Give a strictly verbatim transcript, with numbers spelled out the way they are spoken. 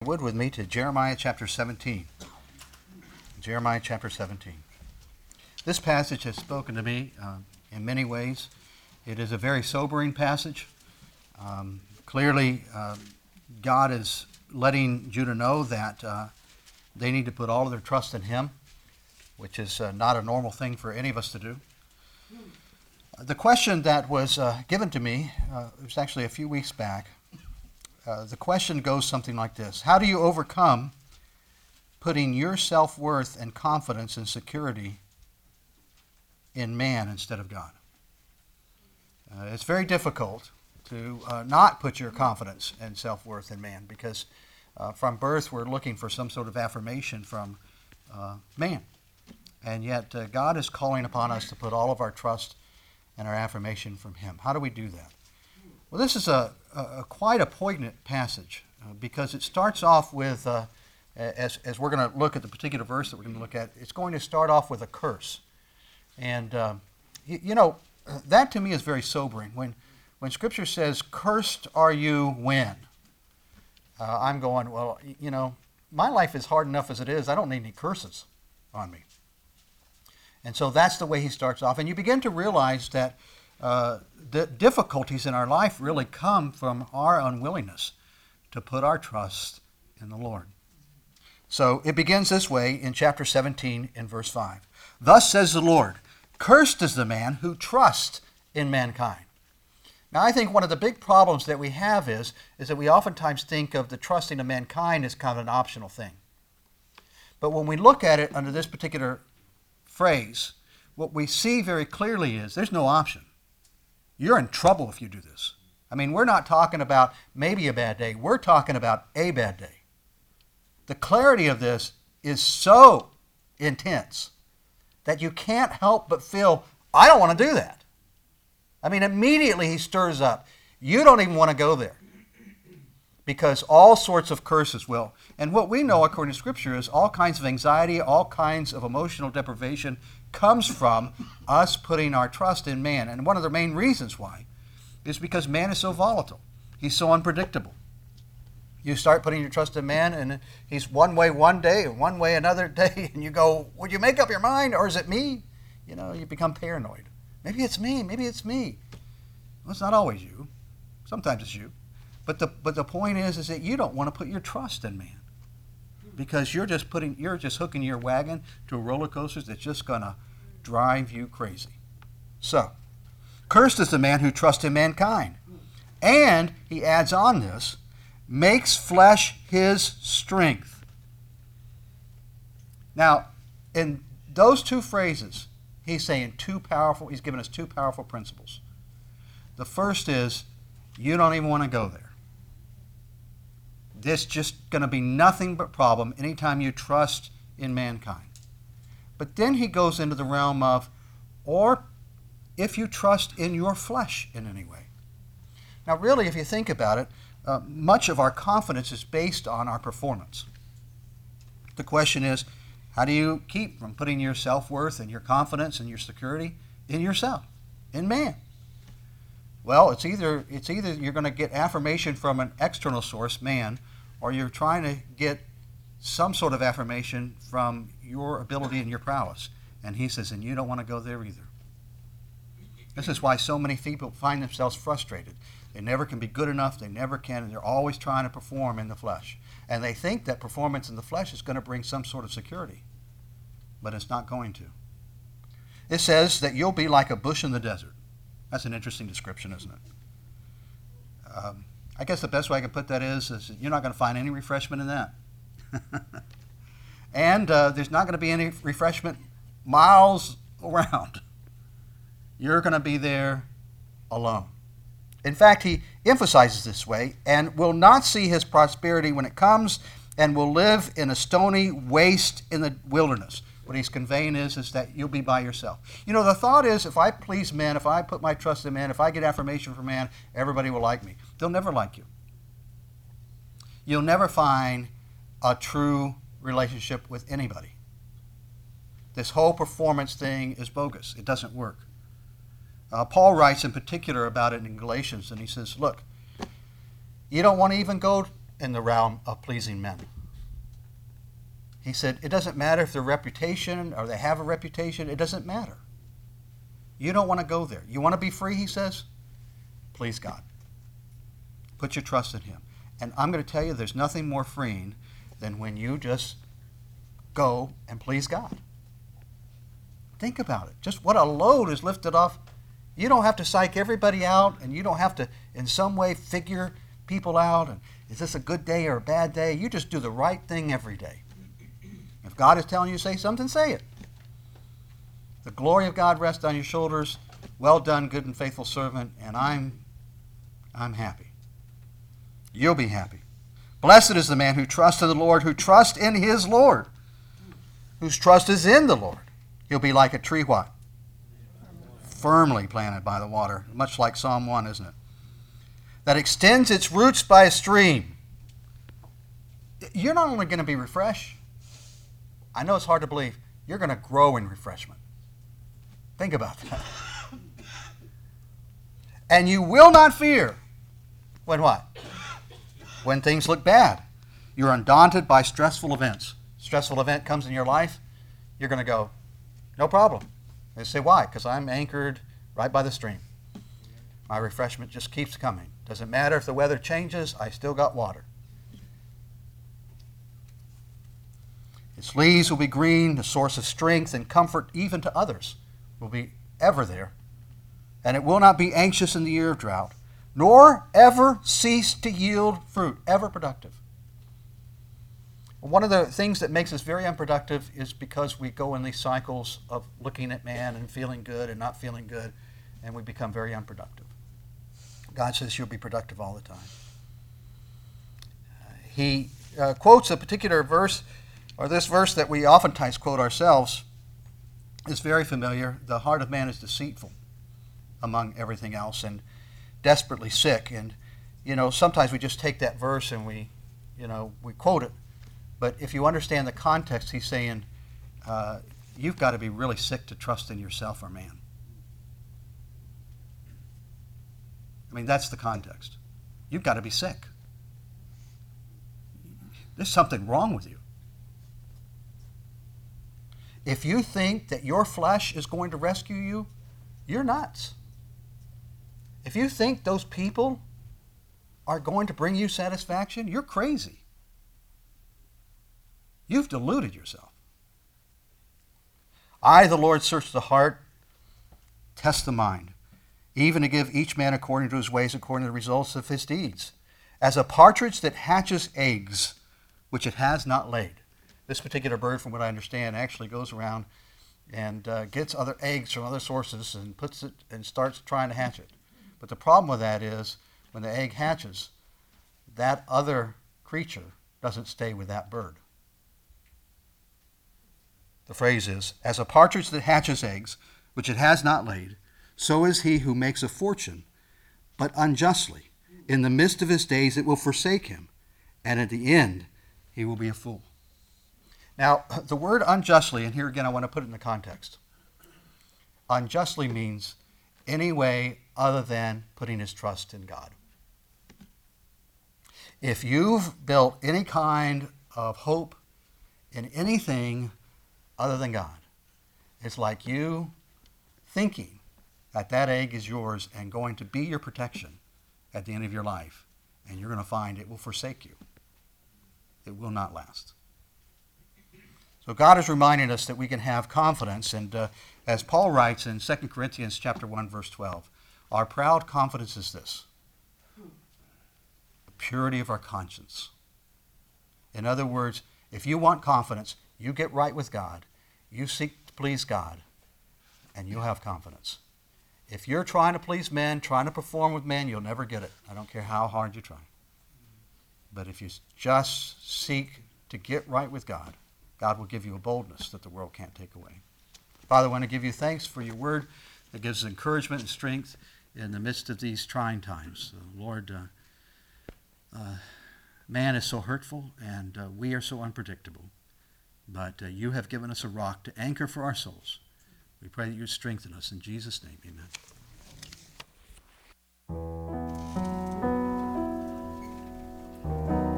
would, with me to Jeremiah chapter seventeen. Jeremiah chapter seventeen. This passage has spoken to me uh, in many ways. It is a very sobering passage. Um, clearly, uh, God is letting Judah know that uh, they need to put all of their trust in Him, which is uh, not a normal thing for any of us to do. The question that was uh, given to me, uh, it was actually a few weeks back. Uh, the question goes something like this: how do you overcome putting your self-worth and confidence and security in man instead of God? Uh, it's very difficult to uh, not put your confidence and self-worth in man, because uh, from birth we're looking for some sort of affirmation from uh, man. And yet uh, God is calling upon us to put all of our trust and our affirmation from Him. How do we do that? Well, this is a, a, a quite a poignant passage uh, because it starts off with, uh, as, as we're going to look at the particular verse that we're going to look at, it's going to start off with a curse. And, uh, you, you know, that to me is very sobering. When, when Scripture says, "Cursed are you when," uh, I'm going, well, you know, my life is hard enough as it is. I don't need any curses on me. And so that's the way he starts off. And you begin to realize that uh, the difficulties in our life really come from our unwillingness to put our trust in the Lord. So it begins this way in chapter seventeen in verse five. "Thus says the Lord, cursed is the man who trusts in mankind." Now I think one of the big problems that we have is, is that we oftentimes think of the trusting of mankind as kind of an optional thing. But when we look at it under this particular phrase, what we see very clearly is there's no option. You're in trouble if you do this. I mean, we're not talking about maybe a bad day. We're talking about a bad day. The clarity of this is so intense that you can't help but feel, I don't want to do that. I mean, immediately he stirs up. You don't even want to go there, because all sorts of curses will. And what we know according to Scripture is all kinds of anxiety, all kinds of emotional deprivation comes from us putting our trust in man. And one of the main reasons why is because man is so volatile. He's so unpredictable. You start putting your trust in man, and he's one way one day and one way another day, and you go, would you make up your mind, or is it me? You know, you become paranoid. Maybe it's me, maybe it's me. Well, it's not always you. Sometimes it's you. But the but the point is, is that you don't want to put your trust in man, because you're just putting you're just hooking your wagon to a roller coaster that's just gonna drive you crazy. So, cursed is the man who trusts in mankind, and he adds on this, makes flesh his strength. Now, in those two phrases, he's saying two powerful. He's given us two powerful principles. The first is, you don't even want to go there. This just going to be nothing but problem anytime you trust in mankind. But then he goes into the realm of, or if you trust in your flesh in any way. Now really, if you think about it, uh, much of our confidence is based on our performance. The question is, how do you keep from putting your self-worth and your confidence and your security in yourself, in man? Well, it's either it's either you're going to get affirmation from an external source, man, or you're trying to get some sort of affirmation from your ability and your prowess. And he says, and you don't want to go there either. This is why so many people find themselves frustrated. They never can be good enough, they never can, and they're always trying to perform in the flesh. And they think that performance in the flesh is going to bring some sort of security. But it's not going to. It says that you'll be like a bush in the desert. That's an interesting description, isn't it? Um, I guess the best way I can put that is, is you're not going to find any refreshment in that. and uh, there's not going to be any refreshment miles around. You're going to be there alone. In fact, he emphasizes this way, and will not see his prosperity when it comes, and will live in a stony waste in the wilderness. What he's conveying is, is that you'll be by yourself. You know, the thought is, if I please man, if I put my trust in man, if I get affirmation from man, everybody will like me. They'll never like you. You'll never find a true relationship with anybody. This whole performance thing is bogus. It doesn't work. Uh, Paul writes in particular about it in Galatians, and he says, look, you don't want to even go in the realm of pleasing men. He said, it doesn't matter if their reputation or they have a reputation. It doesn't matter. You don't want to go there. You want to be free, he says? Please God. Put your trust in him. And I'm going to tell you, there's nothing more freeing than when you just go and please God. Think about it. Just what a load is lifted off. You don't have to psych everybody out, and you don't have to in some way figure people out. And is this a good day or a bad day? You just do the right thing every day. If God is telling you to say something, say it. The glory of God rests on your shoulders. Well done, good and faithful servant. And I'm, I'm happy. You'll be happy. Blessed is the man who trusts in the Lord, who trusts in his Lord, whose trust is in the Lord. He'll be like a tree what? Firmly planted by the water, much like Psalm one, isn't it? That extends its roots by a stream. You're not only going to be refreshed, I know it's hard to believe, you're going to grow in refreshment. Think about that. And you will not fear when what? When things look bad. You're undaunted by stressful events. Stressful event comes in your life, you're going to go, no problem. They say, why? Because I'm anchored right by the stream. My refreshment just keeps coming. Doesn't matter if the weather changes, I still got water. Its leaves will be green, a source of strength and comfort even to others will be ever there. And it will not be anxious in the year of drought, nor ever cease to yield fruit, ever productive. One of the things that makes us very unproductive is because we go in these cycles of looking at man and feeling good and not feeling good, and we become very unproductive. God says you'll be productive all the time. Uh, he uh, quotes a particular verse, or this verse that we oftentimes quote ourselves is very familiar. The heart of man is deceitful among everything else and desperately sick. And, you know, sometimes we just take that verse and we, you know, we quote it. But if you understand the context, he's saying, uh, you've got to be really sick to trust in yourself or man. I mean, that's the context. You've got to be sick. There's something wrong with you. If you think that your flesh is going to rescue you, you're nuts. If you think those people are going to bring you satisfaction, you're crazy. You've deluded yourself. I, the Lord, search the heart, test the mind, even to give each man according to his ways, according to the results of his deeds. As a partridge that hatches eggs, which it has not laid. This particular bird, from what I understand, actually goes around and uh, gets other eggs from other sources and puts it and starts trying to hatch it. But the problem with that is when the egg hatches, that other creature doesn't stay with that bird. The phrase is, as a partridge that hatches eggs, which it has not laid, so is he who makes a fortune, but unjustly. In the midst of his days it will forsake him, and at the end he will be a fool. Now, the word unjustly, and here again I want to put it in the context. Unjustly means any way other than putting his trust in God. If you've built any kind of hope in anything other than God, it's like you thinking that that egg is yours and going to be your protection at the end of your life, and you're going to find it will forsake you. It will not last. So God is reminding us that we can have confidence, and uh, as Paul writes in Second Corinthians chapter one, verse twelve, our proud confidence is this: the purity of our conscience. In other words, if you want confidence, you get right with God, you seek to please God, and you'll have confidence. If you're trying to please men, trying to perform with men, you'll never get it. I don't care how hard you try. But if you just seek to get right with God, God will give you a boldness that the world can't take away. Father, I want to give you thanks for your word that gives us encouragement and strength in the midst of these trying times. Uh, Lord, uh, uh, man is so hurtful and uh, we are so unpredictable. But uh, you have given us a rock to anchor for our souls. We pray that you strengthen us. In Jesus' name, amen.